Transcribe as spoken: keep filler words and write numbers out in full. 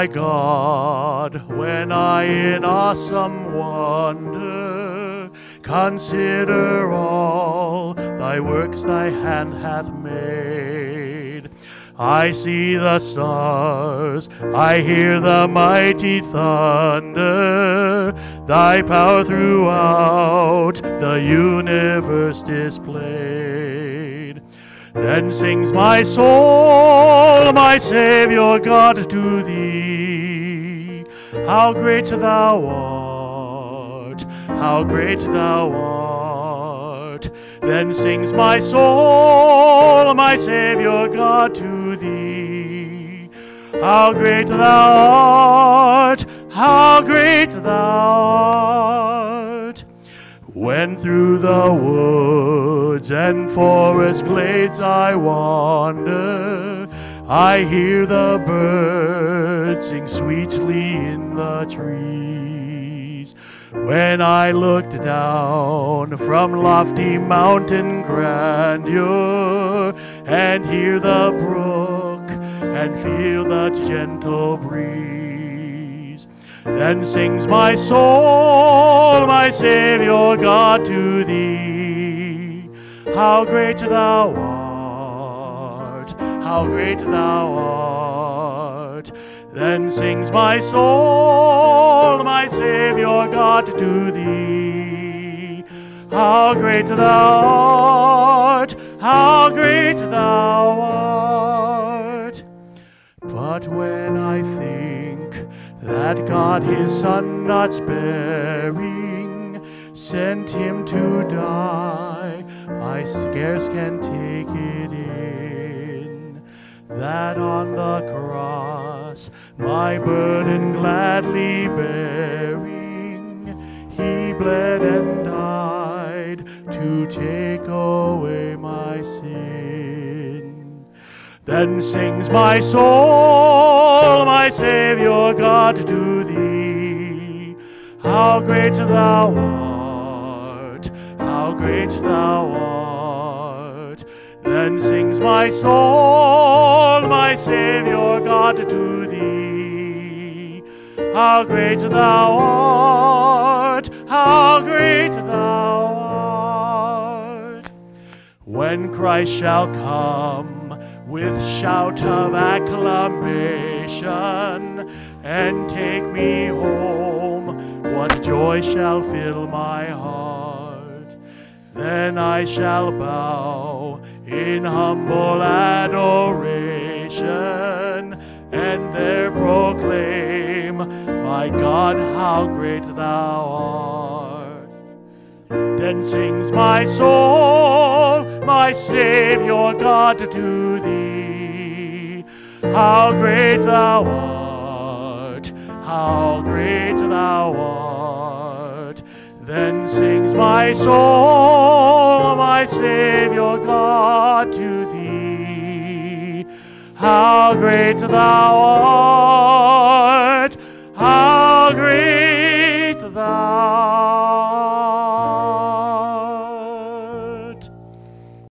my God, when I in awesome wonder consider all thy works thy hand hath made. I see the stars, I hear the mighty thunder, thy power throughout the universe displayed. Then sings my soul, my Savior God, to thee. How great thou art, how great thou art. Then sings my soul, my Savior God, to thee. How great thou art, how great thou art. When through the woods and forest glades I wander, I hear the birds sing sweetly in the trees. When I looked down from lofty mountain grandeur and hear the brook and feel the gentle breeze, then sings my soul, my Savior God, to thee. How great thou art, how great thou art. Then sings my soul, my Savior God, to thee. How great thou art, how great thou art. But when I think that God his Son not sparing sent him to die, I scarce can take it in, that on the cross, my burden gladly bearing, he bled and died to take away my sin. Then sings my soul, my Savior God, to thee. How great thou art, how great thou art. Then sings my soul, my Savior God, to thee. How great thou art, how great thou art. When Christ shall come with shout of acclamation and take me home, what joy shall fill my heart. Then I shall bow in humble adoration and there proclaim, my God, how great thou art. Then sings my soul, my Savior God, to thee. How great thou art, how great thou art. Then sings my soul, my Savior God, to thee. How great thou art.